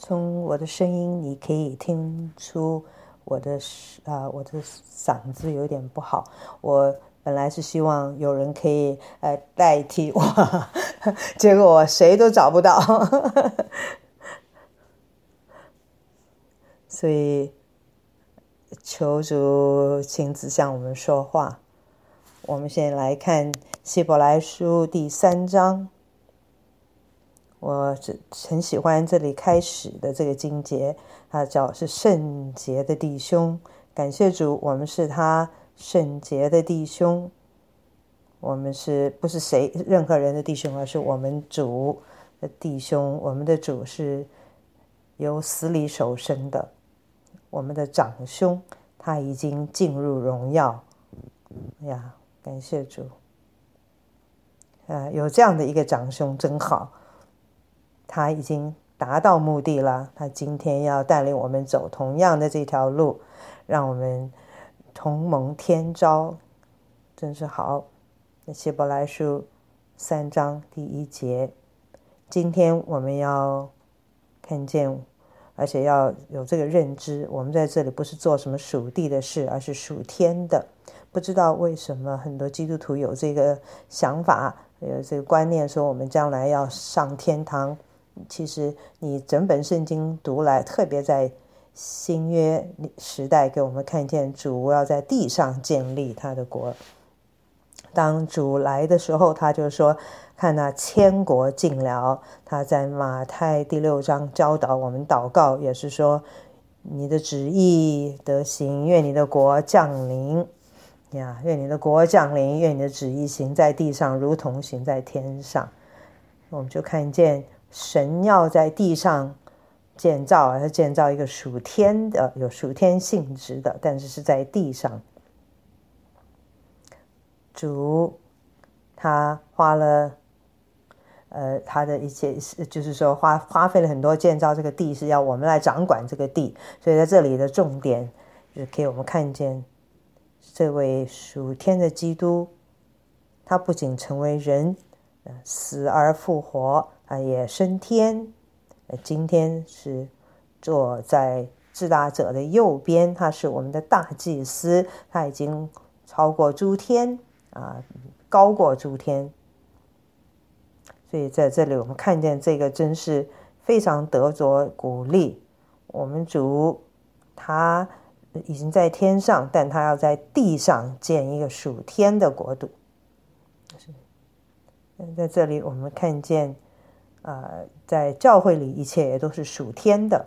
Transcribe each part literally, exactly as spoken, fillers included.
从我的声音你可以听出我的啊、呃、我的嗓子有点不好。我本来是希望有人可以呃代替我，结果我谁都找不到，所以求主亲自向我们说话。我们先来看希伯来书第三章，我很喜欢这里开始的这个经节，它叫是圣洁的弟兄。感谢主，我们是他圣洁的弟兄，我们是不是谁任何人的弟兄，而是我们主的弟兄。我们的主是由死里守生的，我们的长兄他已经进入荣耀呀，感谢主。呃，有这样的一个长兄真好，他已经达到目的了，他今天要带领我们走同样的这条路，让我们同蒙天召，真是好。希伯来书三章第一节，今天我们要看见，而且要有这个认知，我们在这里不是做什么属地的事，而是属天的。不知道为什么很多基督徒有这个想法，有这个观念，说我们将来要上天堂。其实你整本圣经读来，特别在新约时代给我们看见主要在地上建立他的国。当主来的时候，他就说看那千国尽了。他在马太第六章教导我们祷告，也是说你的旨意得行，愿你的国降临呀，愿你的国降临，愿你的旨意行在地上如同行在天上。我们就看见神要在地上建造，而是建造一个属天的，有属天性质的，但是是在地上。主他花了呃他的一些，就是说花花费了很多建造这个地，是要我们来掌管这个地。所以在这里的重点就是给我们看见这位属天的基督，他不仅成为人，死而复活，他也升天，今天是坐在至大者的右边，他是我们的大祭司，他已经超过诸天啊，高过诸天。所以在这里我们看见这个真是非常得着鼓励。我们主他已经在天上，但他要在地上建一个属天的国度。在这里我们看见呃，在教会里一切也都是属天的。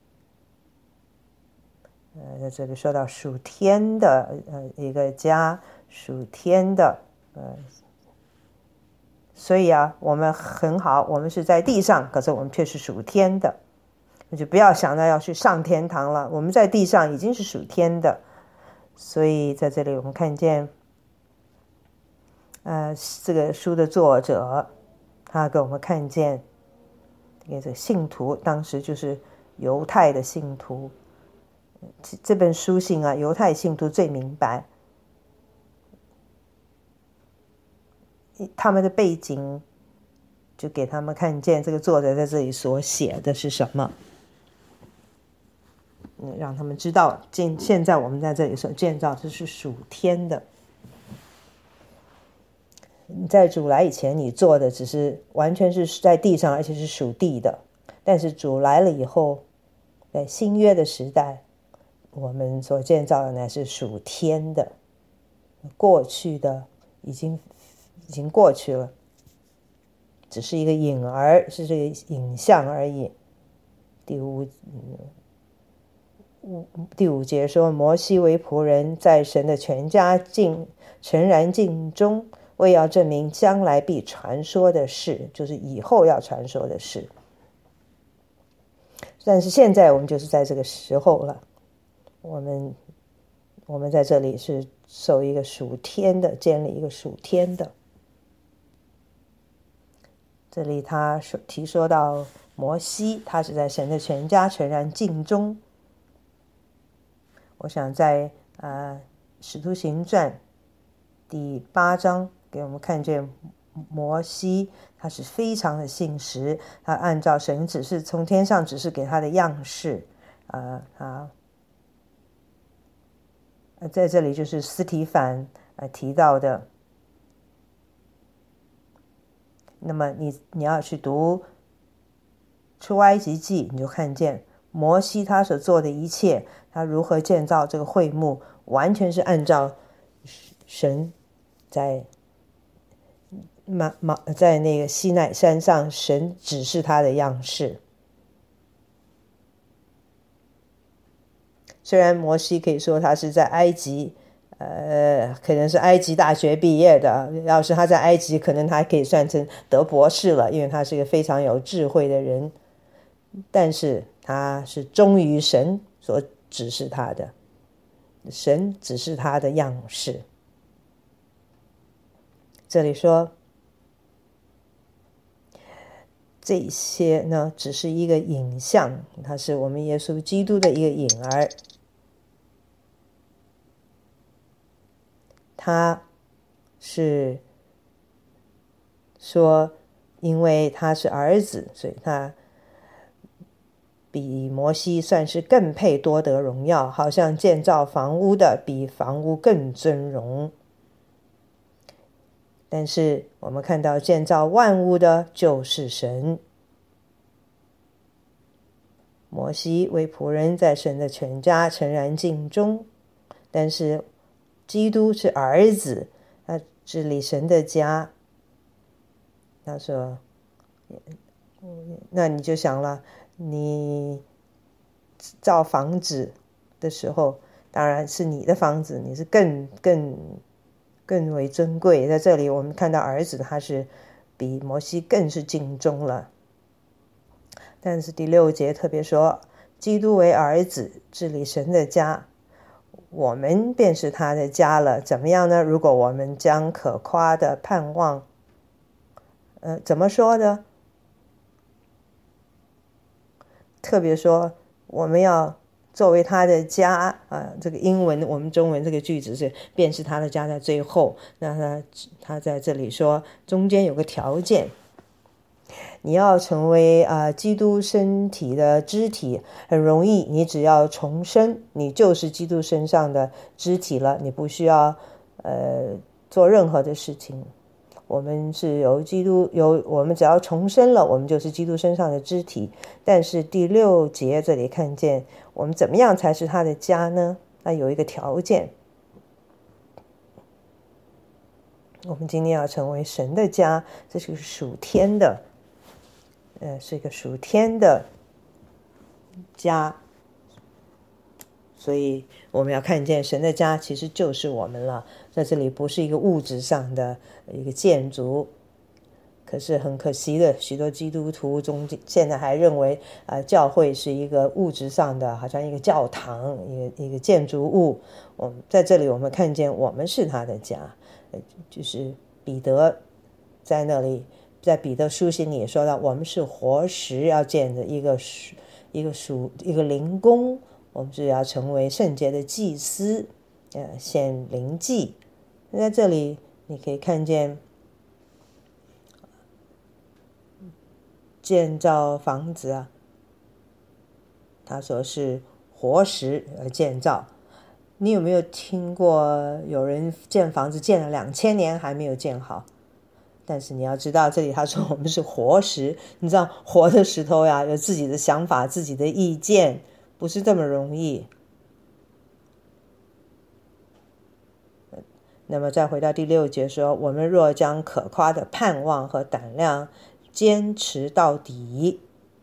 呃，在这里说到属天的呃一个家，属天的呃，所以啊，我们很好，我们是在地上，可是我们却是属天的。那就不要想到要去上天堂了，我们在地上已经是属天的。所以在这里我们看见呃，这个书的作者他给我们看见这个信徒，当时就是犹太的信徒。这本书信啊，犹太信徒最明白他们的背景，就给他们看见这个作者在这里所写的是什么，让他们知道现在我们在这里所建造这是属天的。在主来以前，你做的只是完全是在地上，而且是属地的。但是主来了以后，在新约的时代，我们所建造的乃是属天的。过去的已经已经过去了，只是一个影儿，是这个影像而已。第五第五节说，摩西为仆人，在神的全家尽诚然尽忠，为要证明将来必传说的事，就是以后要传说的事。但是现在我们就是在这个时候了，我们我们在这里是受一个属天的，建立一个属天的。这里他提说到摩西，他是在神的全家诚然尽忠。我想在呃使徒行传第八章给我们看见摩西他是非常的信实，他按照神指示从天上指示给他的样式，呃啊，在这里就是司提反呃提到的。那么你你要去读出埃及记，你就看见摩西他所做的一切，他如何建造这个会幕，完全是按照神在马马在那个西奈山上神指示他的样式。虽然摩西可以说他是在埃及呃，可能是埃及大学毕业的，要是他在埃及可能他还可以算成得博士了，因为他是一个非常有智慧的人，但是他是忠于神所指示他的，神指示他的样式。这里说这些呢只是一个影像，它是我们耶稣基督的一个影儿，他是说因为他是儿子，所以他比摩西算是更配多得荣耀，好像建造房屋的比房屋更尊荣。但是我们看到建造万物的就是神，摩西为仆人在神的全家诚然尽忠，但是基督是儿子，他治理神的家。他说那你就想了，你造房子的时候当然是你的房子，你是更更更为尊贵。在这里我们看到儿子他是比摩西更是尽忠了。但是第六节特别说基督为儿子治理神的家，我们便是他的家了。怎么样呢？如果我们将可夸的盼望呃，怎么说呢？特别说我们要作为他的家啊、呃，这个英文我们中文这个句子是便是他的家在最后，那他他在这里说中间有个条件，你要成为啊、呃、基督身体的肢体很容易，你只要重生，你就是基督身上的肢体了，你不需要呃做任何的事情。我们是由基督由我们只要重生了，我们就是基督身上的肢体。但是第六节这里看见我们怎么样才是他的家呢？那有一个条件，我们今天要成为神的家，这是属天的呃，是一个属天的家，所以我们要看见神的家其实就是我们了。在这里不是一个物质上的一个建筑，可是很可惜的，许多基督徒中现在还认为、呃、教会是一个物质上的，好像一个教堂，一个一个建筑物。我们在这里我们看见我们是他的家，就是彼得在那里，在彼得书信里也说到，我们是活石要建的一个一个属一个灵宫，我们是要成为圣洁的祭司，呃，献灵祭。在这里你可以看见建造房子啊，他说是活石而建造。你有没有听过有人建房子建了两千年还没有建好？但是你要知道，这里他说我们是活石，你知道活的石头呀，有自己的想法，自己的意见，不是这么容易。那么再回到第六节说，我们若将可夸的盼望和胆量坚持到底，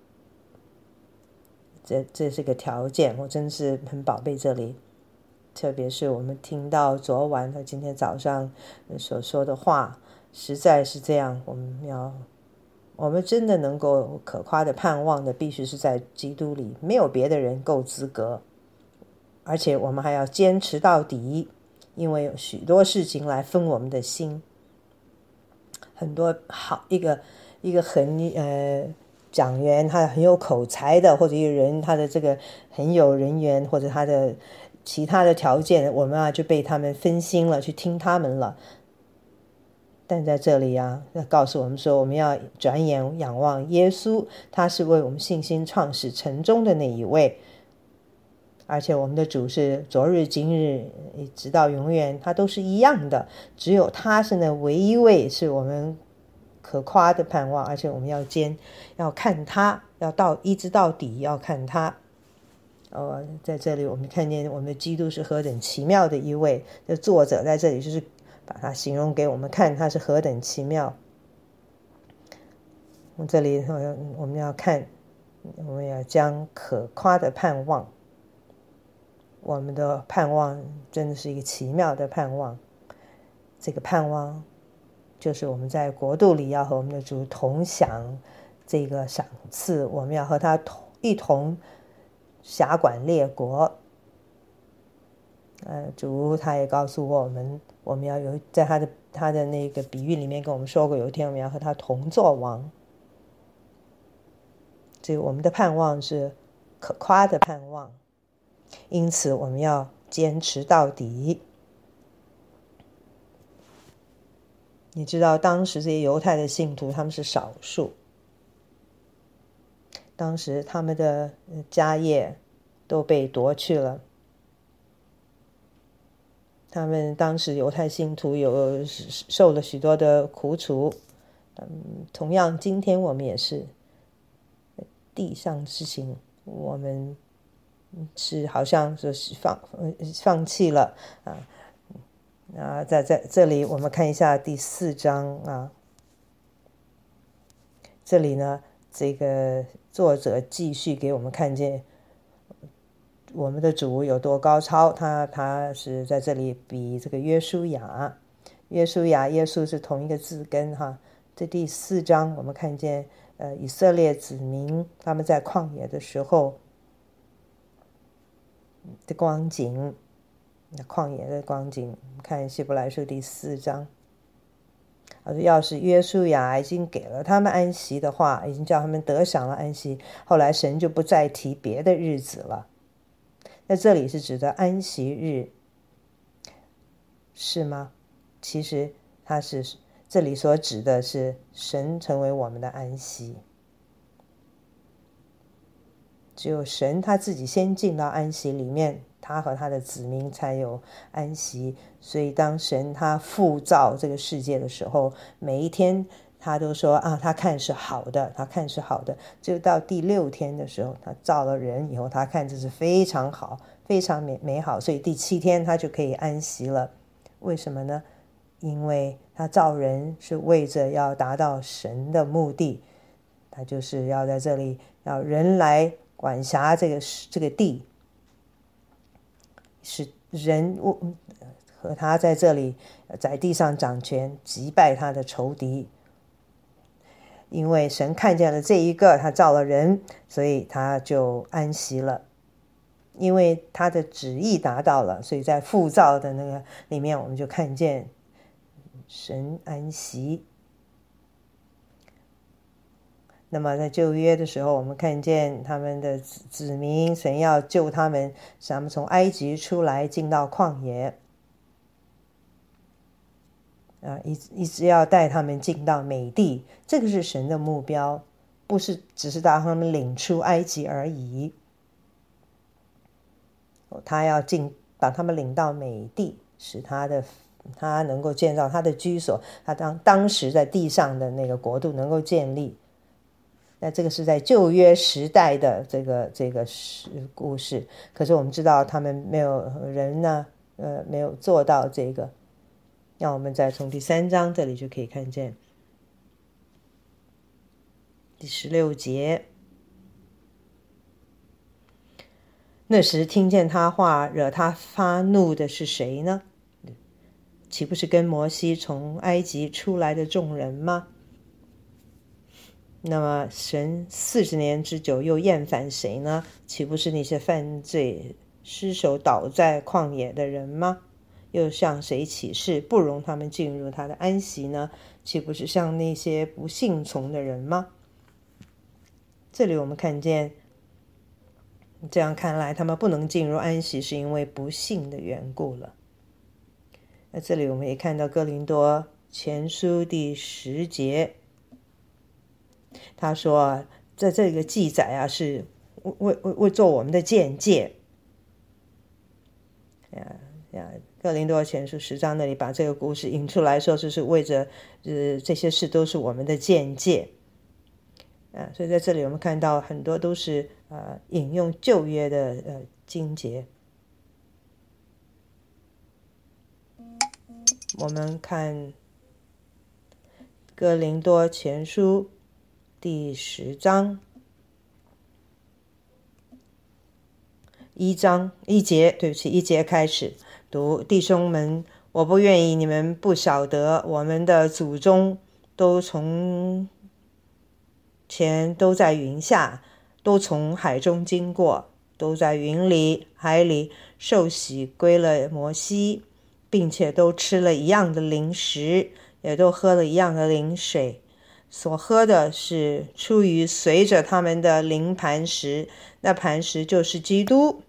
这这是个条件，我真是很宝贝这里。特别是我们听到昨晚和今天早上所说的话，实在是这样，我们要我们真的能够可夸的盼望的必须是在基督里，没有别的人够资格，而且我们还要坚持到底，因为有许多事情来分我们的心。很多好一个一个很呃讲员，他很有口才的，或者一个人他的这个很有人缘，或者他的其他的条件，我们啊就被他们分心了，去听他们了。 但在这里啊，告诉我们说，我们要转眼仰望耶稣，他是为我们信心创始成终的那一位，而且我们的主是昨日今日直到永远，他都是一样的，只有他是那唯一位是我们可夸的盼望，而且我们要坚要看他，要到一直到底要看他。哦，在这里我们看见我们的基督是何等奇妙的一位，这作者在这里就是把它形容给我们看，他是何等奇妙。这里我们要看，我们要将可夸的盼望，我们的盼望真的是一个奇妙的盼望。这个盼望就是我们在国度里要和我们的主同享这个赏赐，我们要和他同一同辖管列国。呃，主他也告诉我们，我们要有在他的他的那个比喻里面跟我们说过，有一天我们要和他同作王。所以我们的盼望是可夸的盼望，因此我们要坚持到底。你知道当时这些犹太的信徒他们是少数，当时他们的家业都被夺去了，他们当时犹太信徒有受了许多的苦楚。嗯，同样今天我们也是地上事情，我们是好像是放放弃了啊啊，在在这里我们看一下第四章啊，这里呢，这个作者继续给我们看见我们的主有多高超，他他是在这里比这个约书亚，约书亚耶稣是同一个字根哈。这第四章我们看见呃以色列子民他们在旷野的时候的光景，旷野的光景，看希伯来书第四章。要是约书亚已经给了他们安息的话，已经叫他们得享了安息，后来神就不再提别的日子了。那这里是指的安息日，是吗？其实它是这里所指的是神成为我们的安息，只有神他自己先进到安息里面，他和他的子民才有安息。所以当神他复造这个世界的时候，每一天他都说啊，他看是好的，他看是好的。就到第六天的时候，他造了人以后，他看这是非常好，非常美美好，所以第七天他就可以安息了。为什么呢？因为他造人是为着要达到神的目的，他就是要在这里要人来管辖这个这个地，使人和他在这里在地上掌权，击败他的仇敌。因为神看见了这一个，他造了人，所以他就安息了。因为他的旨意达到了，所以在复造的那个里面，我们就看见神安息。那么在旧约的时候，我们看见他们的子民，神要救他们，使他们从埃及出来，进到旷野，啊，一一直要带他们进到美地，这个是神的目标，不是只是把他们领出埃及而已。他要进，把他们领到美地，使他的他能够建造他的居所，他当当时在地上的那个国度能够建立。那这个是在旧约时代的这个这个故事，可是我们知道他们没有人呢，呃，没有做到这个。那我们再从第三章这里就可以看见第十六节。那时听见他话惹他发怒的是谁呢？岂不是跟摩西从埃及出来的众人吗？那么神四十年之久又厌烦谁呢？岂不是那些犯罪失手倒在旷野的人吗？又向谁起誓不容他们进入他的安息呢？岂不是向那些不信从的人吗？这里我们看见，这样看来他们不能进入安息是因为不信的缘故了。那这里我们也看到哥林多前书第十节，他说在这个记载啊是为为为做我们的见解。哥林多前书十章那里把这个故事引出来说，就是为着呃这些事都是我们的见解啊，所以在这里我们看到很多都是呃引用旧约的呃经节。我们看哥林多前书第十章一章一节，对不起，一节开始读：弟兄们，我不愿意你们不晓得，我们的祖宗都从前都在云下，都从海中经过，都在云里海里受洗归了摩西，并且都吃了一样的灵食，也都喝了一样的灵水，所喝的是出于随着他们的灵磐石，那磐石就是基督。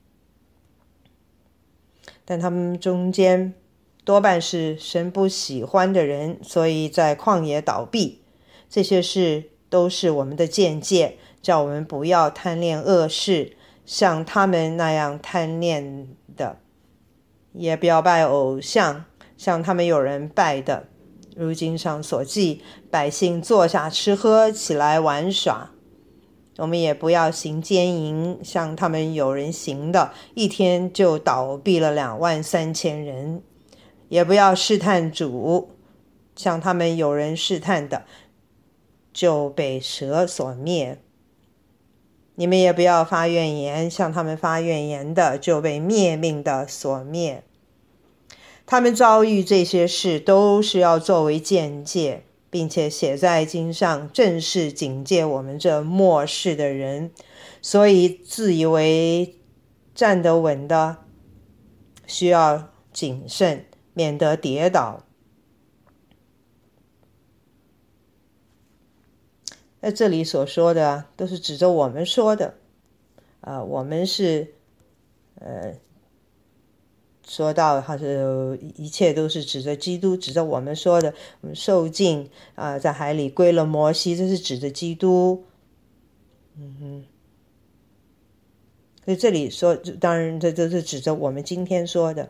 但他们中间多半是神不喜欢的人，所以在旷野倒闭。这些事都是我们的见解，叫我们不要贪恋恶事，像他们那样贪恋的，也不要拜偶像，像他们有人拜的。如经上所记，百姓坐下吃喝，起来玩耍。我们也不要行奸淫，像他们有人行的，一天就倒闭了两万三千人。也不要试探主，像他们有人试探的，就被蛇所灭。你们也不要发怨言，像他们发怨言的，就被灭命的所灭。他们遭遇这些事，都是要作为鉴戒，并且写在经上，正是警戒我们这末世的人。所以自以为站得稳的，需要谨慎，免得跌倒。在这里所说的都是指着我们说的，呃，我们是呃说到他是一切都是指着基督，指着我们说的，我们受尽啊、呃，在海里归了摩西，这是指着基督。嗯哼，所以这里说，当然这都是指着我们今天说的。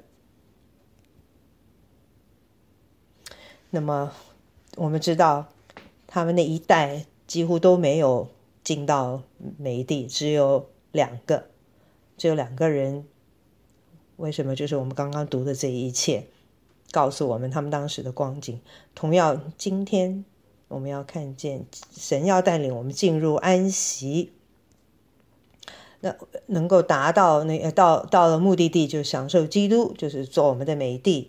那么我们知道，他们那一代几乎都没有进到美地，只有两个，只有两个人。为什么？就是我们刚刚读的这一切告诉我们他们当时的光景。同样今天我们要看见神要带领我们进入安息，那能够达到那到到了目的地，就享受基督，就是做我们的美地。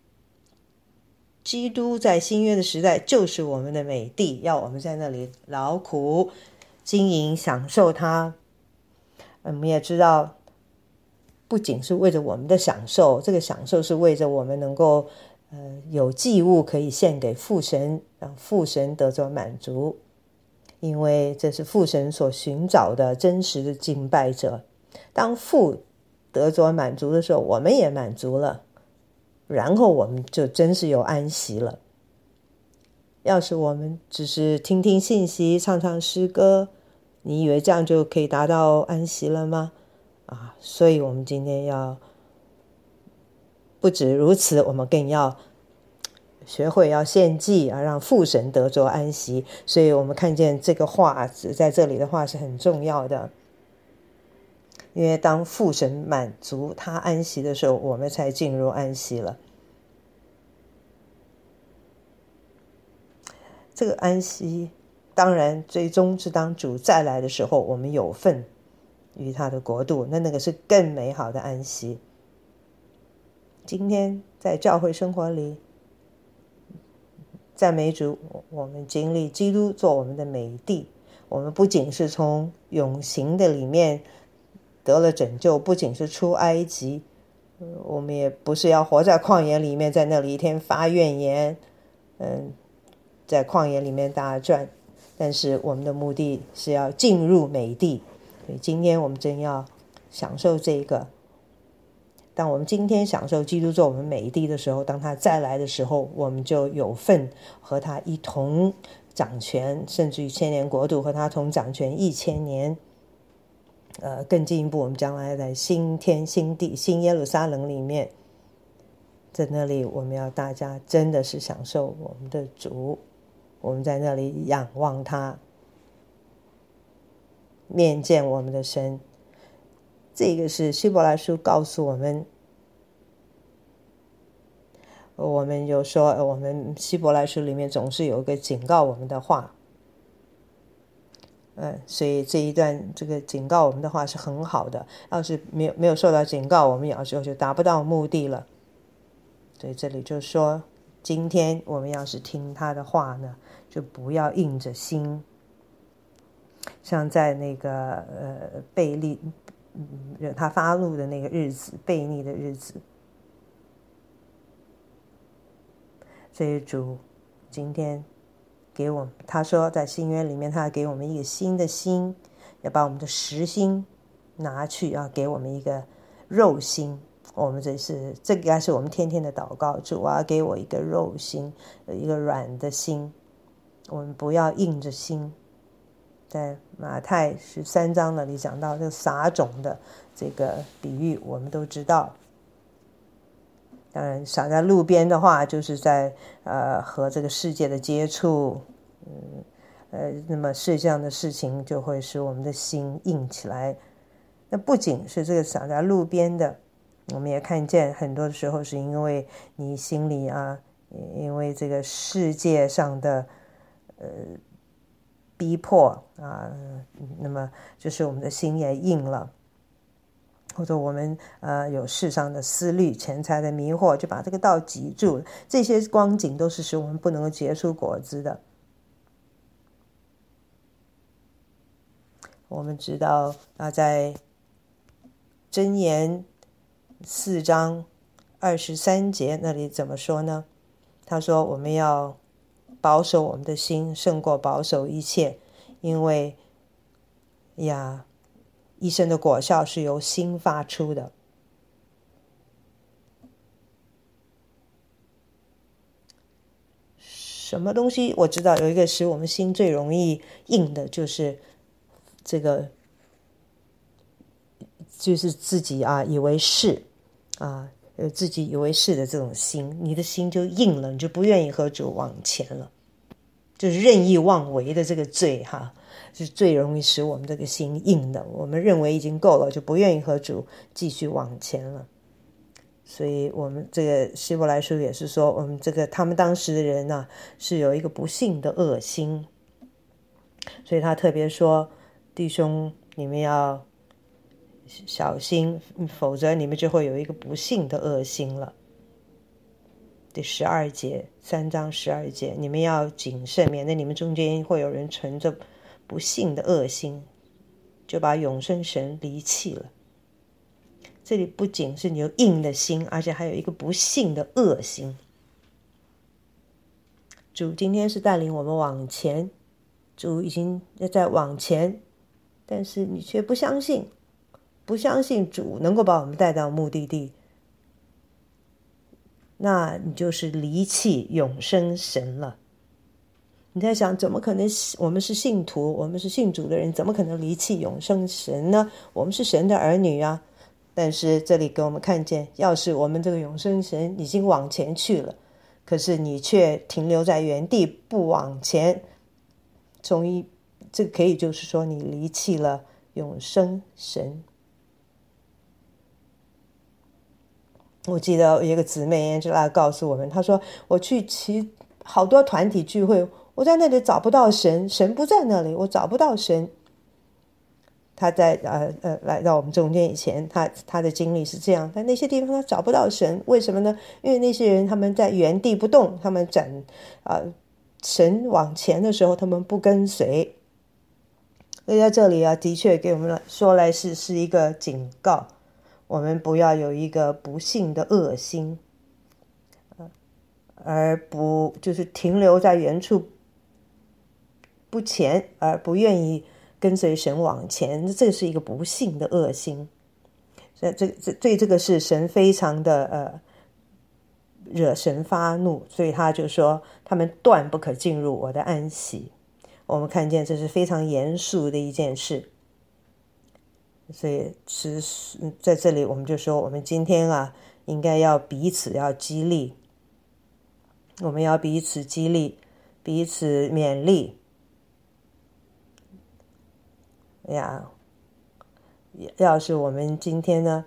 基督在新约的时代就是我们的美地，要我们在那里劳苦经营，享受它。我们也知道，不仅是为着我们的享受，这个享受是为着我们能够呃有祭物可以献给父神，让父神得着满足，因为这是父神所寻找的真实的敬拜者。当父得着满足的时候，我们也满足了，然后我们就真是有安息了。要是我们只是听听信息，唱唱诗歌，你以为这样就可以达到安息了吗？啊，所以我们今天要不止如此，我们更要学会要献祭啊，让父神得着安息。所以我们看见这个话在这里的话是很重要的，因为当父神满足他安息的时候，我们才进入安息了。这个安息当然最终是当主再来的时候，我们有份于他的国度，那那个是更美好的安息。今天在教会生活里，赞美主，我们经历基督做我们的美地，我们不仅是从永刑的里面得了拯救，不仅是出埃及，我们也不是要活在旷野里面，在那里一天发怨言，嗯，在旷野里面打转，但是我们的目的是要进入美地。所以今天我们真要享受这个当我们今天享受基督做我们美地的时候，当他再来的时候，我们就有份和他一同掌权，甚至于千年国度和他同掌权一千年。呃，更进一步，我们将来在新天新地新耶路撒冷里面，在那里我们要大家真的是享受我们的主，我们在那里仰望他，面见我们的神。这个是希伯来书告诉我们，我们有说我们希伯来书里面总是有一个警告我们的话，嗯，所以这一段这个警告我们的话是很好的，要是没有没有受到警告，我们有时候就达不到目的了。所以这里就说，今天我们要是听他的话呢，就不要硬着心，像在那个呃悖逆，嗯，他发怒的那个日子，悖逆的日子。所以主今天给我们，他说在新约里面，他给我们一个新的心，要把我们的实心拿去，要给我们一个肉心。我们这是这个应该是我们天天的祷告，主啊，给我一个肉心，一个软的心，我们不要硬着心。在马太十三章那里讲到这个撒种的这个比喻，我们都知道。当然撒在路边的话，就是在呃和这个世界的接触，嗯呃，那么世界上的事情就会使我们的心硬起来。那不仅是这个撒在路边的，我们也看见很多的时候是因为你心里啊，因为这个世界上的呃逼迫啊，那么就是我们的心也硬了。或者我们呃有世上的思虑、钱财的迷惑，就把这个道挤住了。这些光景都是使我们不能够结出果子的。我们知道啊，在箴言四章二十三节那里怎么说呢？他说我们要保守我们的心，胜过保守一切，因为呀。一生的果效是由心发出的。什么东西我知道有一个使我们心最容易硬的，就是这个，就是自己啊以为是啊，自己以为是的这种心，你的心就硬了，你就不愿意和主往前了，就是任意妄为的这个罪哈。是最容易使我们这个心硬的，我们认为已经够了，就不愿意和主继续往前了。所以我们这个希伯来书也是说，我们这个他们当时的人呢、啊，是有一个不幸的恶心，所以他特别说，弟兄你们要小心，否则你们就会有一个不幸的恶心了。第十二节，三章十二节，你们要谨慎，免得你们中间会有人存着不幸的恶心，就把永生神离弃了。这里不仅是你有硬的心，而且还有一个不幸的恶心。主今天是带领我们往前，主已经在往前，但是你却不相信，不相信主能够把我们带到目的地，那你就是离弃永生神了。你在想，怎么可能我们是信徒，我们是信主的人，怎么可能离弃永生神呢？我们是神的儿女啊。但是这里给我们看见，要是我们这个永生神已经往前去了，可是你却停留在原地不往前，从一这可以就是说你离弃了永生神。我记得有一个姊妹 Angela 告诉我们，她说我去其好多团体聚会，我在那里找不到神，神不在那里，我找不到神。他在呃呃来到我们中间以前，他他的经历是这样，在那些地方他找不到神，为什么呢？因为那些人他们在原地不动，他们展啊、呃、神往前的时候，他们不跟随。所以在这里啊，的确给我们说来是是一个警告，我们不要有一个不幸的恶心，而不就是停留在原处不前，而不愿意跟随神往前，这是一个不幸的恶心。 这这这对这个是神非常的呃惹神发怒，所以他就说他们断不可进入我的安息。我们看见这是非常严肃的一件事，所以是在这里我们就说我们今天啊应该要彼此要激励，我们要彼此激励，彼此勉励呀。要是我们今天呢，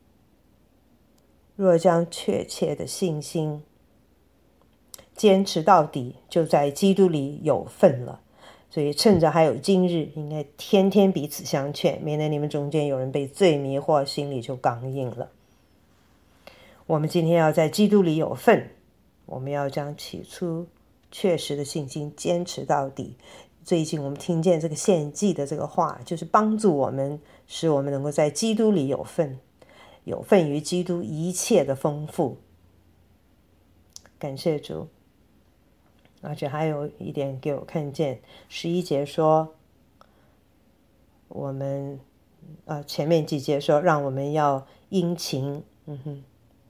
若将确切的信心坚持到底，就在基督里有份了。所以趁着还有今日，应该天天彼此相劝，免得你们中间有人被罪迷惑，心里就刚硬了。我们今天要在基督里有份，我们要将起初确实的信心坚持到底。最近我们听见这个献祭的这个话，就是帮助我们，使我们能够在基督里有份，有份于基督一切的丰富。感谢主。而且还有一点给我看见，十一节说我们呃前面几节说让我们要殷勤，嗯哼，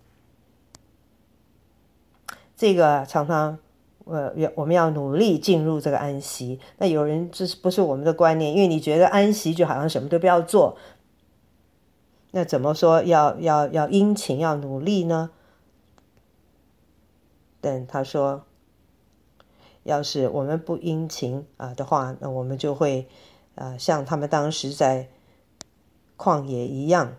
这个常常呃我们要努力进入这个安息。那有人这是不是我们的观念？因为你觉得安息就好像什么都不要做，那怎么说要要要殷勤要努力呢？但他说要是我们不殷勤啊的话，那我们就会啊像他们当时在旷野一样。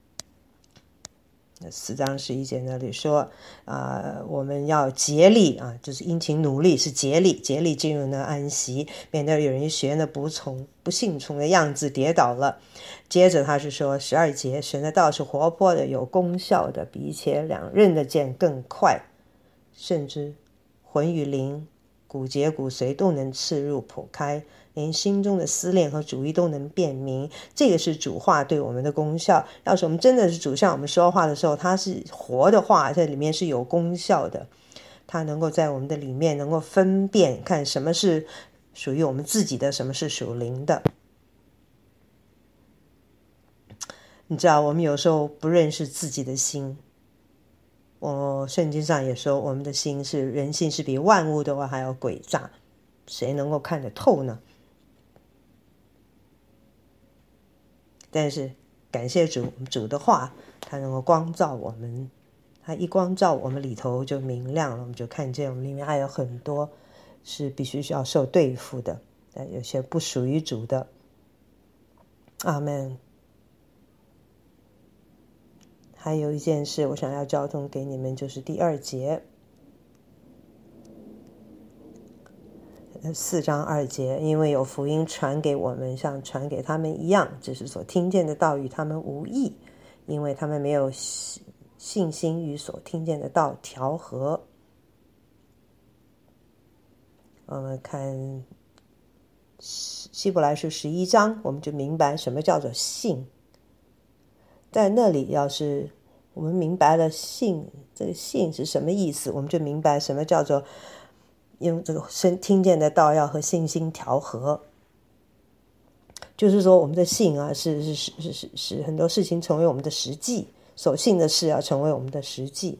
四章十一节那里说啊，我们要竭力啊，就是殷勤努力，是竭力竭力进入那安息，免得有人学那不从不信从的样子跌倒了。接着他是说十二节，神的道是活泼的，有功效的，比一切两刃的剑更快，甚至魂与灵骨节骨髓都能刺入剖开，连心中的思念和主意都能辨明。这个是主话对我们的功效。要是我们真的是主向我们说话的时候，它是活的话，在里面是有功效的，它能够在我们的里面能够分辨，看什么是属于我们自己的，什么是属灵的。你知道我们有时候不认识自己的心，我圣经上也说我们的心是人性是比万物的话还要诡诈，谁能够看得透呢？但是感谢主，主的话它能够光照我们，它一光照我们里头就明亮了，我们就看见我们里面还有很多是必须要受对付的，但有些不属于主的。阿们。还有一件事我想要交通给你们，就是第二节四章二节，因为有福音传给我们，像传给他们一样，只是所听见的道与他们无益，因为他们没有信心与所听见的道调和。我们看希伯来书十一章，我们就明白什么叫做信。在那里要是我们明白了信，这个信是什么意思，我们就明白什么叫做用这个听见的道要和信心调和。就是说我们的信啊，是是是是是使很多事情成为我们的实际，所信的事要成为我们的实际。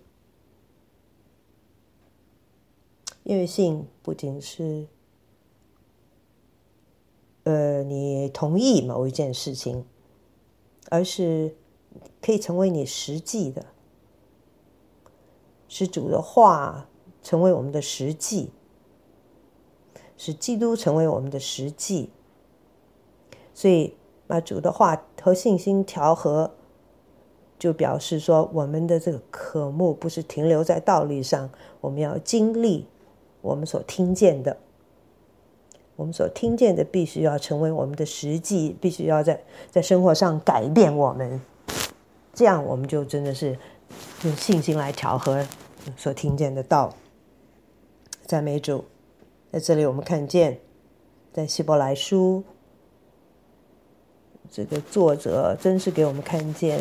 因为信不仅是呃你同意某一件事情，而是可以成为你实际的，使主的话成为我们的实际，使基督成为我们的实际。所以把主的话和信心调和，就表示说我们的这个渴慕不是停留在道理上，我们要经历我们所听见的，我们所听见的必须要成为我们的实际，必须要在在生活上改变我们，这样我们就真的是用信心来调和所听见的道。赞美主。在这里我们看见在希伯来书，这个作者真是给我们看见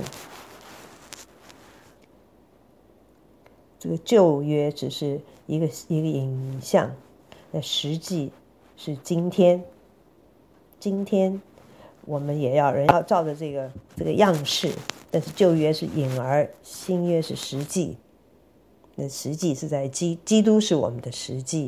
这个旧约只是一个一个影像，那实际是今天今天我们也要人要照着这个这个样式，但是旧约是影儿，新约是实际。那实际是在基基督是我们的实际，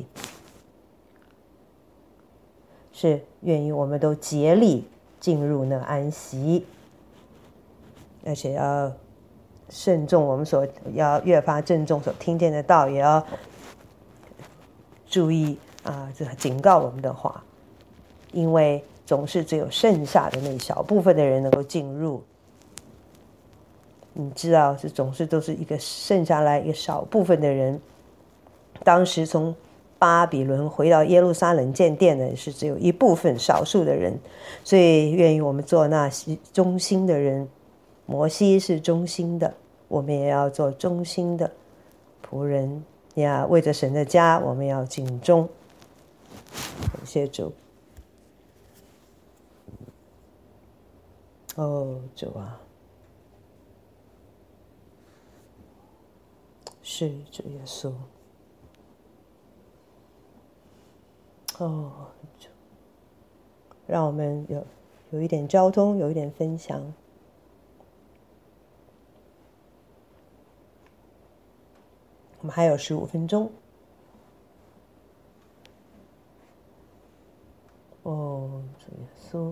是愿意我们都竭力进入那安息，而且要慎重，我们所要越发郑重所听见的道，也要注意啊，这警告我们的话，因为总是只有剩下的那一小部分的人能够进入。你知道，是总是都是一个剩下来一个少部分的人。当时从巴比伦回到耶路撒冷建殿的是只有一部分少数的人，所以愿意我们做那忠心的人。摩西是忠心的，我们也要做忠心的仆人呀。为着神的家，我们要尽忠。感谢主。哦，主啊，是主耶稣。哦，主，让我们有有一点交通，有一点分享。我们还有十五分钟。哦，主耶稣。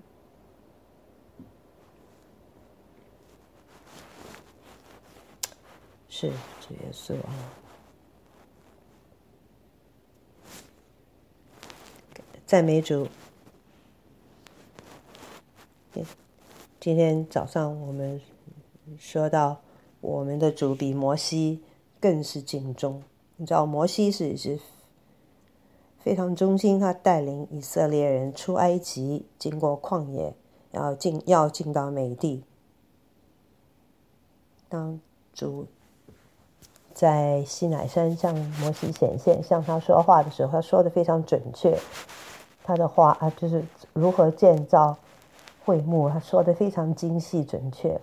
是主耶稣啊！赞美主。今天早上我们说到，我们的主比摩西更是尽忠。你知道，摩西是是非常忠心，他带领以色列人出埃及，经过旷野，要进要进到美地。当主在西乃山向摩西显现，向他说话的时候，他说的非常准确。他的话啊，就是如何建造会幕，他说的非常精细准确。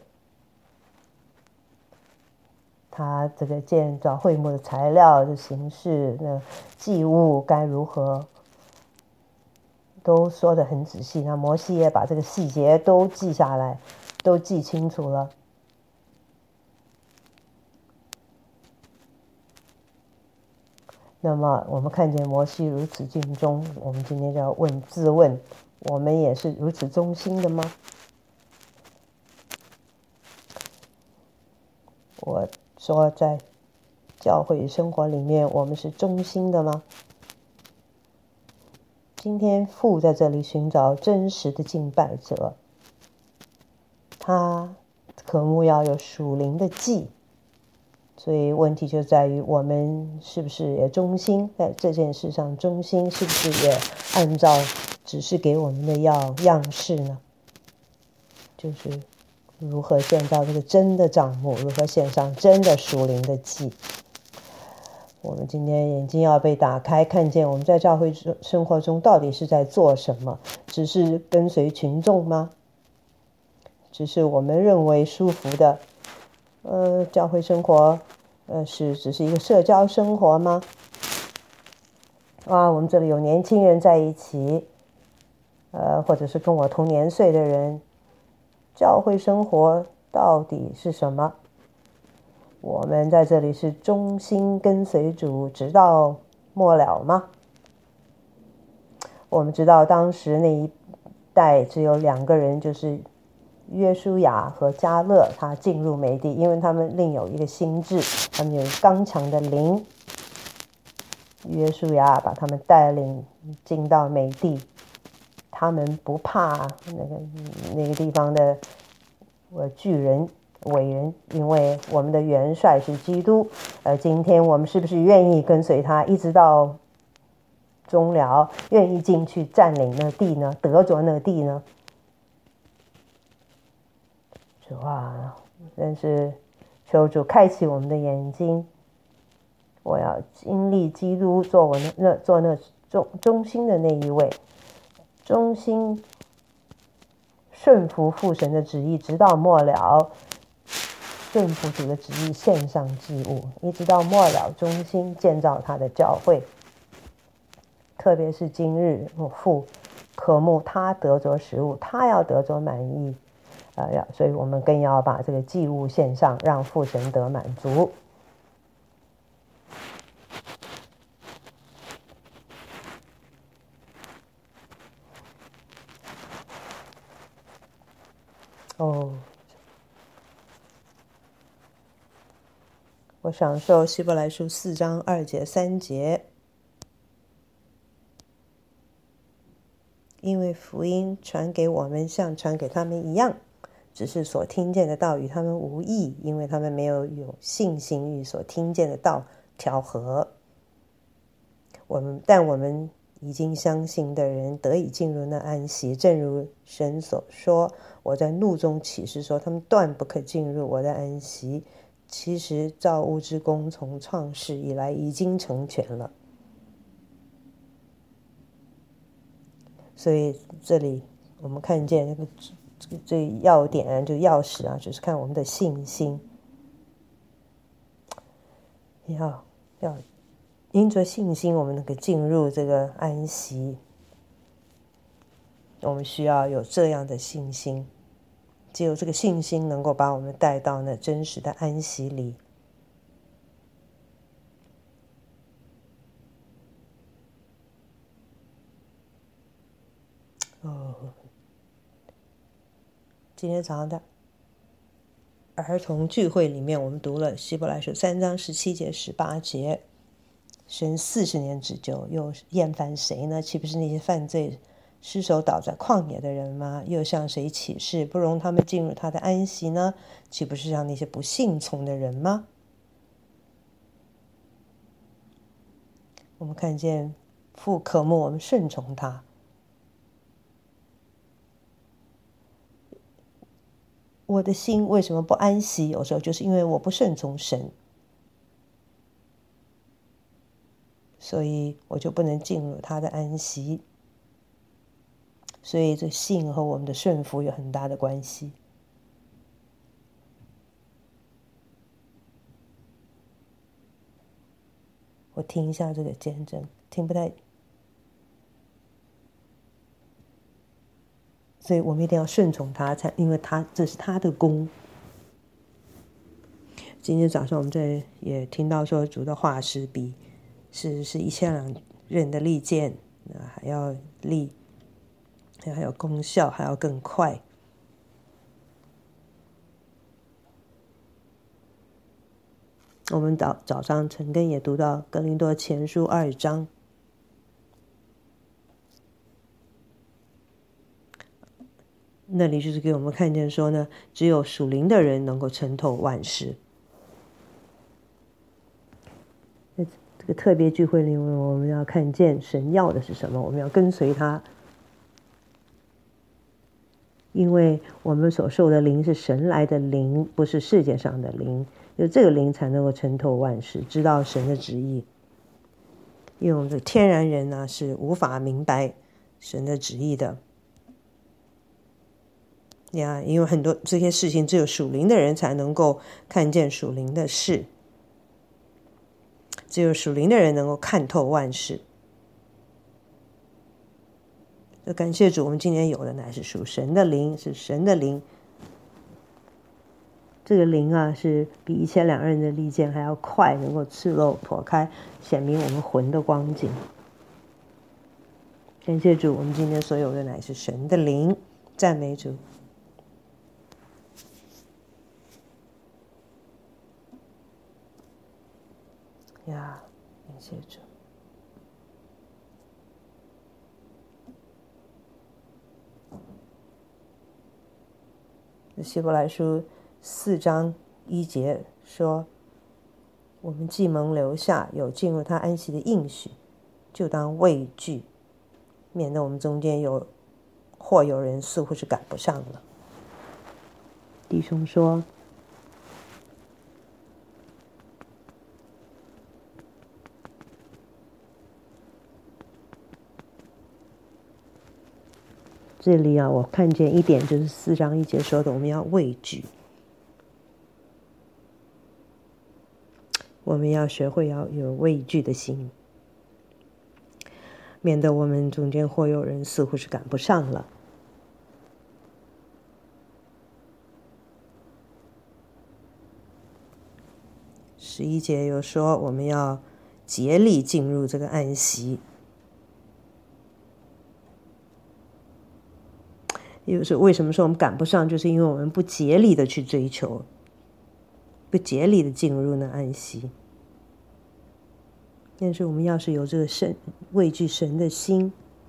他这个建造会幕的材料的形式，那祭物该如何，都说得很仔细。那摩西也把这个细节都记下来，都记清楚了。那么我们看见摩西如此尽忠，我们今天就要问自问，我们也是如此忠心的吗？我说在教会生活里面，我们是忠心的吗？今天父在这里寻找真实的敬拜者，他渴慕要有属灵的祭。所以问题就在于我们是不是也忠心，在这件事上忠心，是不是也按照指示给我们的要样式呢？就是如何建造这个真的帐幕，如何献上真的属灵的祭。我们今天眼睛要被打开，看见我们在教会生活中到底是在做什么，只是跟随群众吗？只是我们认为舒服的呃，教会生活，呃，是只是一个社交生活吗？啊，我们这里有年轻人在一起，呃，或者是跟我同年岁的人，教会生活到底是什么？我们在这里是忠心跟随主，直到末了吗？我们知道当时那一代只有两个人，就是约书亚和迦勒，他进入美地，因为他们另有一个心志，他们有刚强的灵。约书亚把他们带领进到美地，他们不怕那个那个地方的呃巨人伟人，因为我们的元帅是基督。呃，今天我们是不是愿意跟随他一直到终了，愿意进去占领那地呢？得着那地呢？主啊，但是求主开启我们的眼睛，我要经历基督，做我那那做那忠忠心的那一位，忠心顺服父神的旨意，直到末了，顺服主的旨意，献上祭物，一直到末了，忠心建造他的教会。特别是今日，我父渴慕他得着食物，他要得着满意，呃，要，所以我们更要把这个祭物献上，让父神得满足。哦，我享受希伯来书四章二节三节，因为福音传给我们像传给他们一样，只是所听见的道与他们无异，因为他们没有有信心与所听见的道调和。我们但我们已经相信的人得以进入那安息，正如神所说，我在怒中起誓说，他们断不可进入我的安息。其实造物之功从创世以来已经成全了。所以这里我们看见那个这个这个要点，就钥匙啊，就是看我们的信心，要要因着信心，我们能够进入这个安息。我们需要有这样的信心，只有这个信心能够把我们带到那真实的安息里。哦，今天早上的儿童聚会里面，我们读了希伯来书三章十七节十八节，神四十年之久，又厌烦谁呢？岂不是那些犯罪失手倒在旷野的人吗？又向谁起誓不容他们进入他的安息呢？岂不是像那些不信从的人吗？我们看见父渴慕我们顺从他，我的心为什么不安息？有时候就是因为我不顺从神，所以我就不能进入他的安息。所以这信和我们的顺服有很大的关系。我听一下这个见证，听不太，所以我们一定要顺从他，才因为他这是他的功。今天早上我们在也听到说，主的话是比是是一千两刃的利剑，还要利，还有功效，还要更快。我们早早上晨更也读到哥林多前书二章，那里就是给我们看见说呢，只有属灵的人能够参透万事。这个特别聚会里面，我们要看见神要的是什么，我们要跟随他，因为我们所受的灵是神来的灵，不是世界上的灵，就这个灵才能够参透万事，知道神的旨意。因为我们的天然人呢，是无法明白神的旨意的呀，因为很多这些事情只有属灵的人才能够看见属灵的事，只有属灵的人能够看透万事。就感谢主，我们今年有的乃是属神的灵，是神的灵。这个灵啊，是比一千两刃的利剑还要快，能够刺漏破开，显明我们魂的光景。感谢主，我们今天所有的乃是神的灵，赞美主。呀，感谢主。希伯来书四章一节说，我们既蒙留下有进入他安息的应许，就当畏惧，免得我们中间有或有人似乎是赶不上了。弟兄说，这里啊，我看见一点就是四章一节说的，我们要畏惧，我们要学会要有畏惧的心。 免得我们中间或有人似乎是赶不上了。十一节有说我们要竭力进入这个安息，也就是为什么说我们赶不上，就是因为我们不竭力的去追求，不竭力的进入那安息。但是我们要是有这个神畏惧神的心，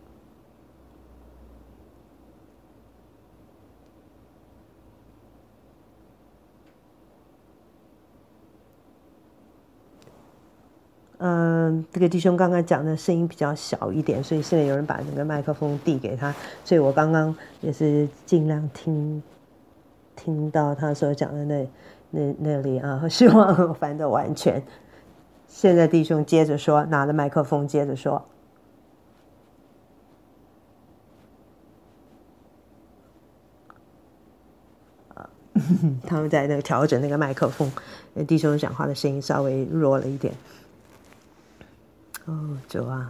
嗯，这个弟兄刚刚讲的声音比较小一点，所以现在有人把那个麦克风递给他，所以我刚刚也是尽量听听到他所讲的那那那里啊，希望翻得完全。现在弟兄接着说，拿着麦克风接着说。啊，他们在那个调整那个麦克风，弟兄讲话的声音稍微弱了一点。哦，主啊，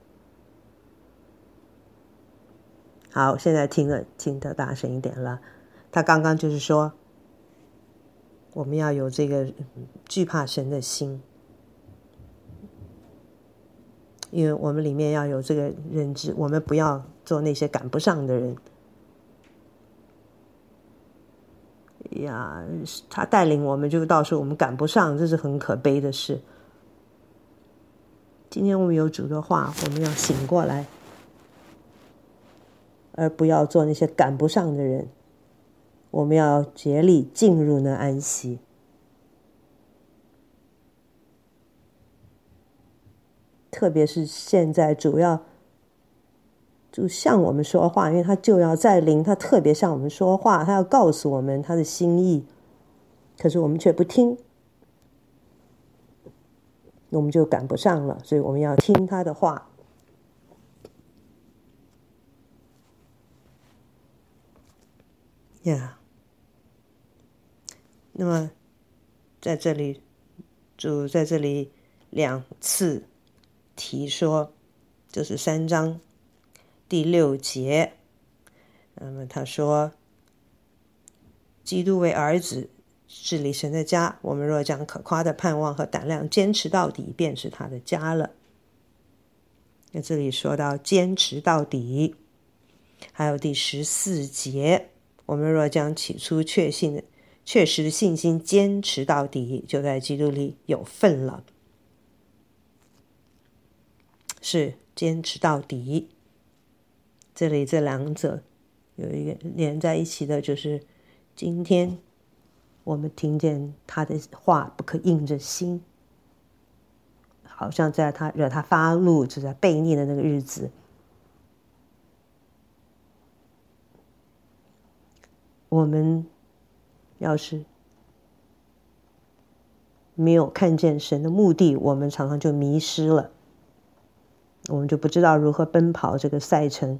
好，现在听了听得大声一点了。他刚刚就是说，我们要有这个惧怕神的心，因为我们里面要有这个认知，我们不要做那些赶不上的人。呀，他带领我们，就到时候我们赶不上，这是很可悲的事。今天我们有主的话，我们要醒过来，而不要做那些赶不上的人。我们要竭力进入那安息。特别是现在主要就向我们说话，因为他就要在临，他特别向我们说话，他要告诉我们他的心意，可是我们却不听，我们就赶不上了，所以我们要听他的话。呀、yeah. 那么在这里主在这里两次提说，就是三章第六节，那么他说基督为儿子治理神的家，我们若将可夸的盼望和胆量坚持到底，便是他的家了。那这里说到坚持到底，还有第十四节，我们若将起初确信的确实的信心坚持到底，就在基督里有份了。是坚持到底，这里这两者有一个连在一起的，就是今天我们听见他的话不可硬着心，好像在他惹他发怒，就在悖逆的那个日子，我们要是没有看见神的目的，我们常常就迷失了，我们就不知道如何奔跑这个赛程，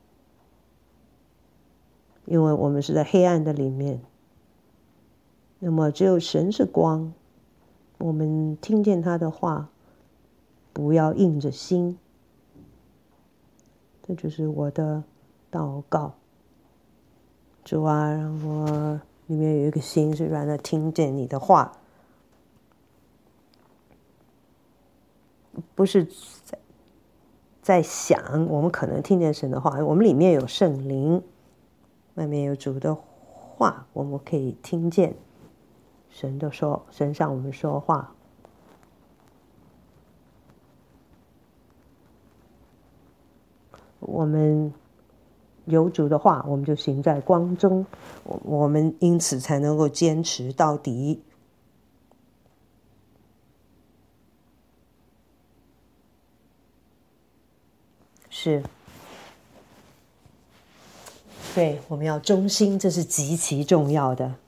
因为我们是在黑暗的里面。那么只有神是光，我们听见他的话，不要硬着心，这就是我的祷告。主啊，让我里面有一个心是软的，听见你的话，不是在在想我们可能听见神的话，我们里面有圣灵，外面有主的话，我们可以听见神的说，神向我们说话。我们有主的话，我们就行在光中，我们因此才能够坚持到底。是，对，我们要忠心，这是极其重要的。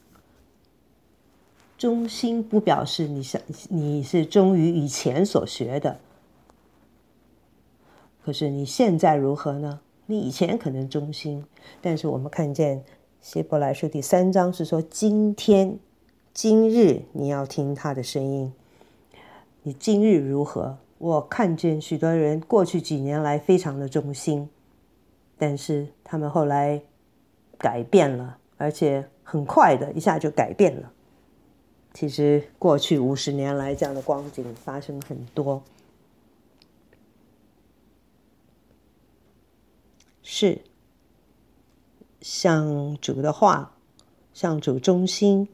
忠心不表示你是你是忠于以前所学的，可是你现在如何呢？你以前可能忠心，但是我们看见希伯来书第三章是说，今天今日你要听他的声音，你今日如何， 我看见许多人过去几年来非常的忠心，但是他们后来改变了，而且很快的一下就改变了。其实过去五十年来这样的光景发生很多。是向主的话，向主忠心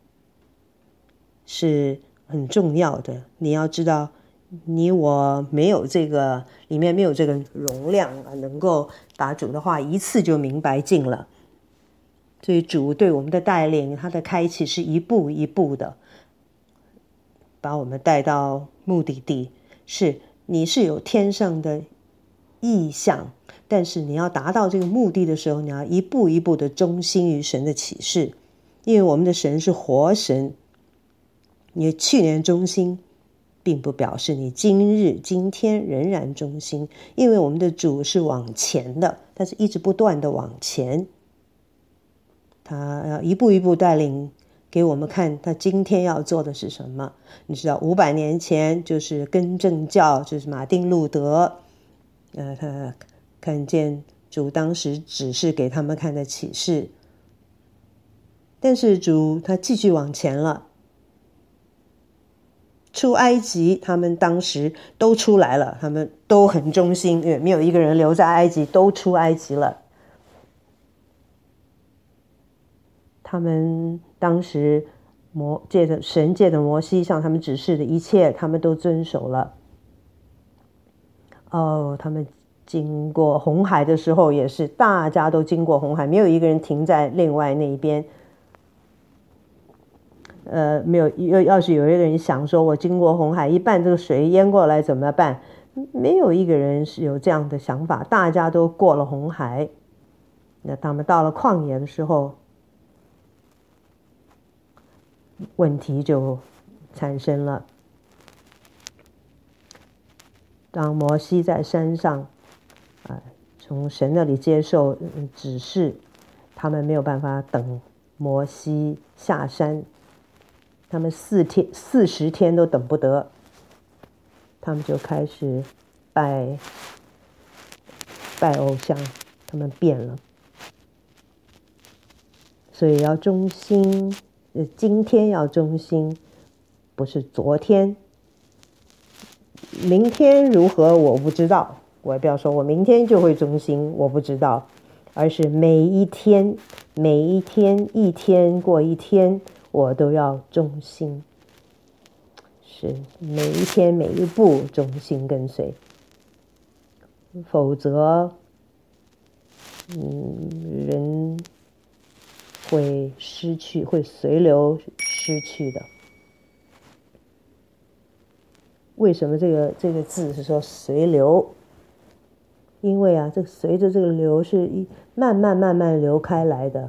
是很重要的。你要知道，你我没有这个里面没有这个容量啊，能够把主的话一次就明白尽了。所以主对我们的带领，他的开启是一步一步的，把我们带到目的地。是你是有天上的意向，但是你要达到这个目的的时候，你要一步一步的忠心于神的启示，因为我们的神是活神。你去年忠心并不表示你今日今天仍然忠心，因为我们的主是往前的，他是一直不断的往前，他要一步一步带领给我们看他今天要做的是什么。你知道五百年前就是更正教，就是马丁路德呃，他看见主当时指示给他们看的启示，但是主他继续往前了。出埃及他们当时都出来了，他们都很忠心，因为没有一个人留在埃及，都出埃及了。他们当时摩借着神借着摩西向他们指示的一切，他们都遵守了。哦，他们经过红海的时候也是，大家都经过红海，没有一个人停在另外那一边。呃，没有，要是有一个人想说我经过红海一半这个水淹过来怎么办，没有一个人是有这样的想法，大家都过了红海。那他们到了旷野的时候，问题就产生了。当摩西在山上、呃、从神那里接受指示，他们没有办法等摩西下山，他们四天四十天都等不得，他们就开始拜拜偶像，他们变了。所以要忠心，今天要忠心，不是昨天。明天如何我不知道，我也不要说我明天就会忠心，我不知道，而是每一天每一天一天过一天，我都要忠心，是每一天每一步忠心跟随，否则嗯，人会失去，会随流失去的。为什么这个这个字是说随流？因为啊，这个随着这个流是一慢慢慢慢流开来的。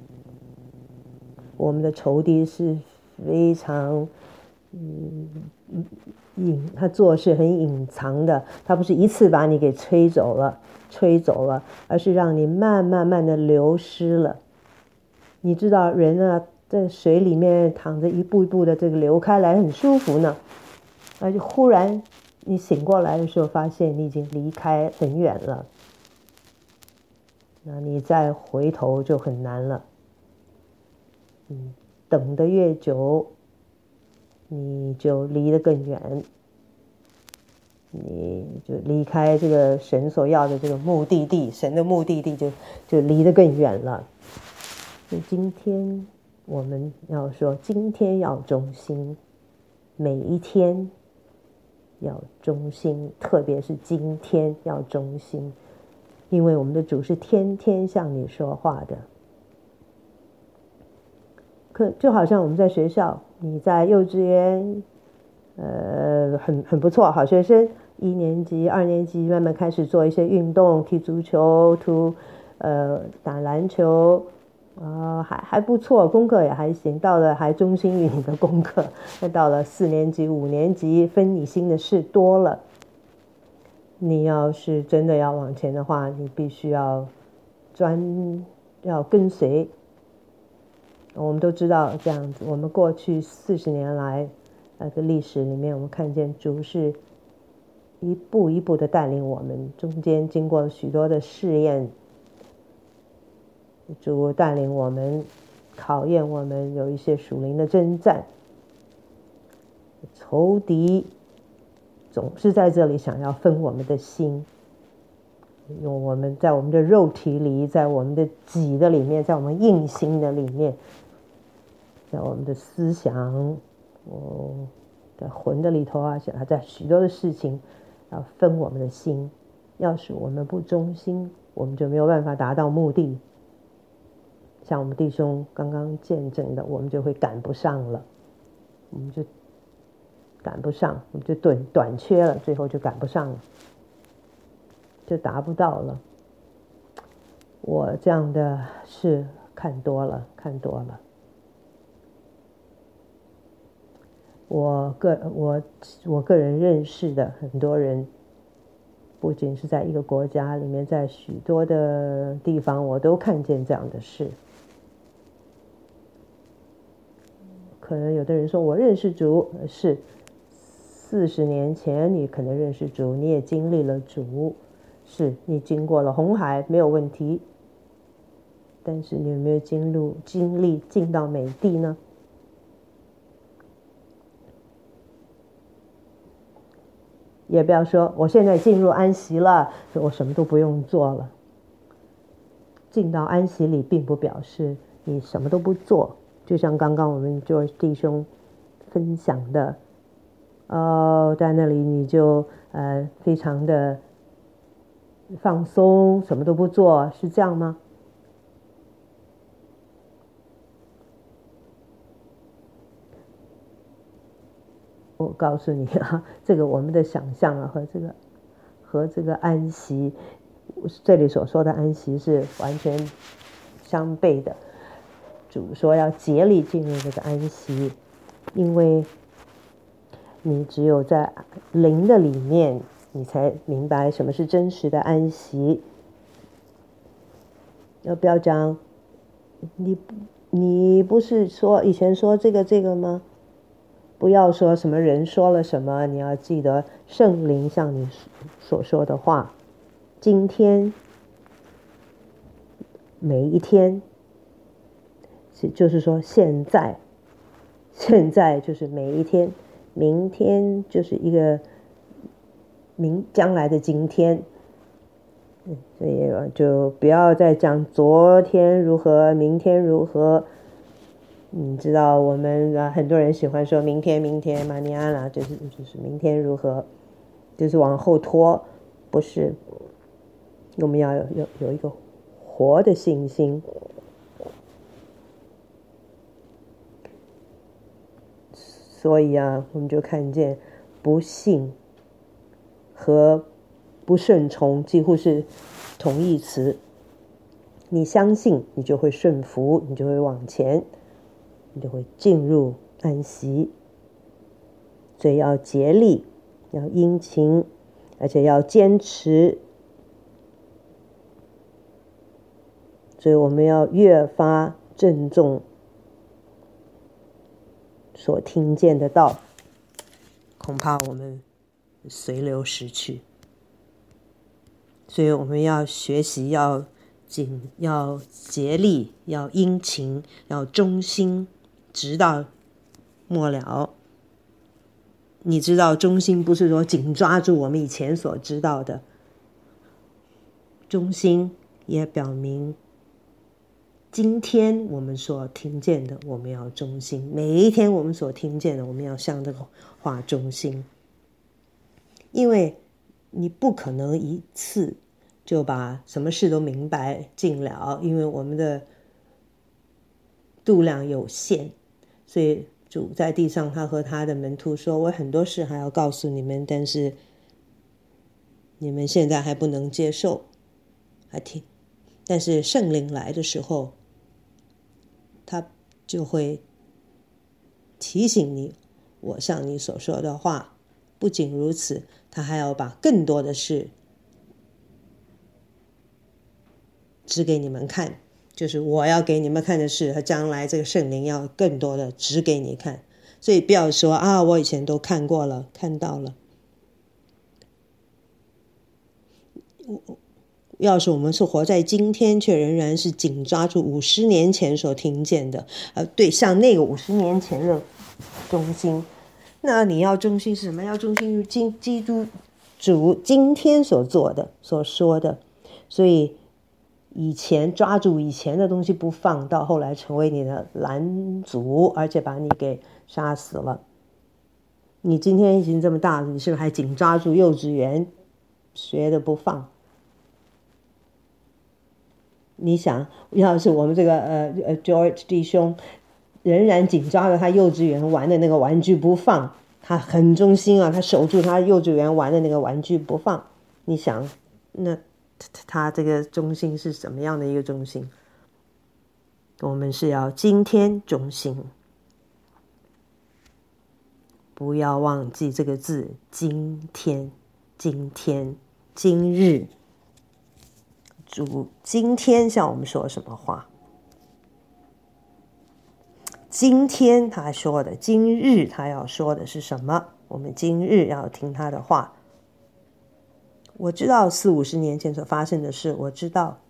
我们的仇敌是非常嗯隐，他做事很隐藏的，他不是一次把你给吹走了吹走了，而是让你慢慢慢的流失了。你知道人啊，在水里面躺着一步一步的这个流开来很舒服呢，而且忽然你醒过来的时候，发现你已经离开很远了，那你再回头就很难了。嗯，等得越久，你就离得更远，你就离开这个神所要的这个目的地，神的目的地就就离得更远了。所以今天我们要说，今天要忠心，每一天要忠心，特别是今天要忠心，因为我们的主是天天向你说话的。可就好像我们在学校，你在幼稚园，呃，很很不错，好学生，一年级、二年级慢慢开始做一些运动，踢足球、踢呃打篮球，呃还还不错，功课也还行，到了还忠心于你的功课。那到了四年级、五年级，分你心的事多了。你要是真的要往前的话，你必须要专要跟随。我们都知道这样子，我们过去四十年来那个历史里面，我们看见主是一步一步的带领我们，中间经过许多的试验，主带领我们，考验我们，有一些属灵的征战。仇敌总是在这里想要分我们的心，用我们在我们的肉体里，在我们的己的里面，在我们硬心的里面，在我们的思想，哦，在魂的里头啊，在许多的事情要分我们的心。要是我们不忠心，我们就没有办法达到目的。像我们弟兄刚刚见证的，我们就会赶不上了，我们就赶不上，我们就短短缺了，最后就赶不上了，就达不到了。我这样的事看多了，看多了。我个我我个人认识的很多人，不仅是在一个国家里面，在许多的地方，我都看见这样的事。可能有的人说我认识主，是四十年前你可能认识主，你也经历了主，是你经过了红海没有问题，但是你有没有经历经历进到美地呢？也不要说我现在进入安息了，我什么都不用做了。进到安息里并不表示你什么都不做，就像刚刚我们就弟兄分享的，哦，在那里你就呃非常的放松，什么都不做，是这样吗？我告诉你啊，这个我们的想象啊，和这个和这个安息，这里所说的安息是完全相悖的。主说要竭力进入这个安息，因为你只有在灵的里面，你才明白什么是真实的安息。要不要讲你你不是说以前说这个这个吗？不要说什么人说了什么，你要记得圣灵向你所说的话。今天每一天，就是说现在现在就是每一天，明天就是一个明将来的今天。所以就不要再讲昨天如何，明天如何。你知道我们啊，很多人喜欢说明天明天马尼安啦，就是就是明天如何，就是往后拖，不是。我们要有有有一个活的信心。所以啊，我们就看见不信和不顺从几乎是同义词。你相信，你就会顺服，你就会往前，你就会进入安息。所以要竭力，要殷勤，而且要坚持。所以我们要越发郑重所听见的道，恐怕我们随流失去。所以我们要学习，要谨，要竭力，要殷勤，要忠心，直到末了。你知道，忠心不是说紧抓住我们以前所知道的，忠心也表明今天我们所听见的，我们要忠心。每一天我们所听见的，我们要向这个话忠心。因为你不可能一次就把什么事都明白尽了，因为我们的度量有限。所以主在地上，他和他的门徒说，我很多事还要告诉你们，但是你们现在还不能接受，还听。但是圣灵来的时候，他就会提醒你我向你所说的话。不仅如此，他还要把更多的事指给你们看，就是我要给你们看的事，和将来这个圣灵要更多的指给你看。所以不要说啊，我以前都看过了，看到了。 要是我们是活在今天，却仍然是紧抓住五十年前所听见的，呃，对，像那个五十年前的忠心，那你要忠心是什么？要忠心于基基督主今天所做的、所说的。所以以前抓住以前的东西不放，到后来成为你的拦阻，而且把你给杀死了。你今天已经这么大了，你是不是还紧抓住幼稚园学的不放？你想，要是我们这个呃呃 George 弟兄仍然紧抓着他幼稚园玩的那个玩具不放，他很忠心啊，他守住他幼稚园玩的那个玩具不放，你想，那他这个忠心是什么样的一个忠心？我们是要今天忠心，不要忘记这个字，今天，今天，今日。主今天向我们说什么话？今天他说的，今日他要说的是什么？我们今日要听他的话。我知道四五十年前所发生的事，我知道，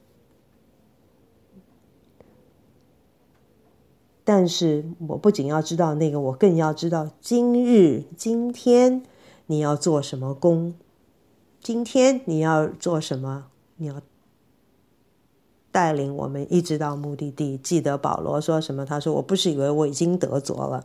但是我不仅要知道那个，我更要知道今日今天你要做什么工，今天你要做什么，你要带领我们一直到目的地。记得保罗说什么？他说我不是以为我已经得着了，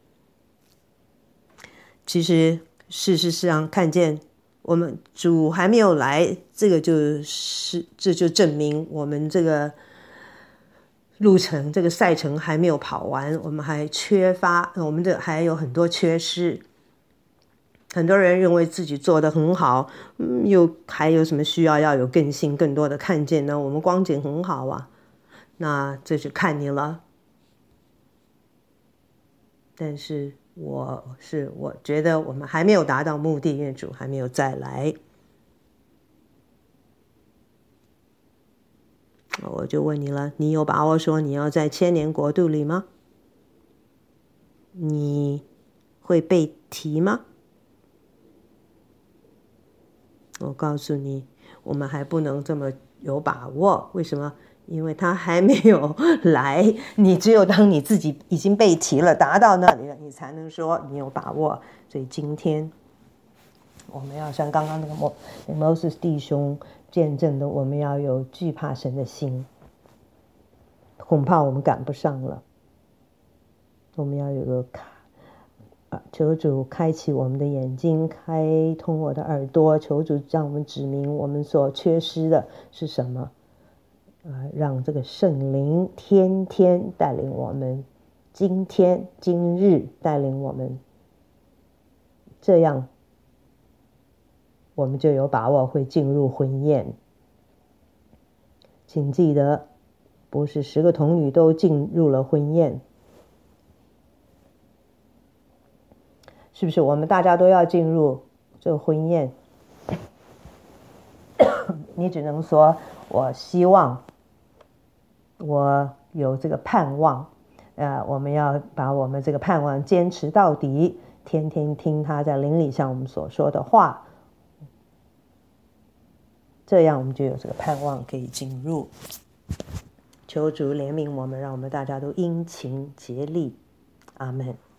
其实事实上看见我们主还没有来，这个就是这就证明我们这个路程这个赛程还没有跑完，我们还缺乏，我们的还有很多缺失。很多人认为自己做得很好，嗯，又还有什么需要要有更新更多的看见呢？我们光景很好啊，那这就看你了。但是我是我觉得我们还没有达到目的，因为主还没有再来。我就问你了，你有把握说你要在千年国度里吗？你会被提吗？我告诉你，我们还不能这么有把握。为什么？因为他还没有来。你只有当你自己已经被提了，达到那里了，你才能说你有把握。所以今天我们要像刚刚那个摩摩西弟兄见证的，我们要有惧怕神的心。恐怕我们赶不上了。我们要有个求主开启我们的眼睛，开通我的耳朵，求主让我们指明我们所缺失的是什么，呃，让这个圣灵天天带领我们，今天今日带领我们，这样我们就有把握会进入婚宴。请记得，不是十个童女都进入了婚宴，是不是我们大家都要进入这个婚宴？你只能说我希望，我有这个盼望，呃，我们要把我们这个盼望坚持到底，天天听他在灵里向我们所说的话，这样我们就有这个盼望可以进入。求主怜悯我们，让我们大家都殷勤竭力。阿们。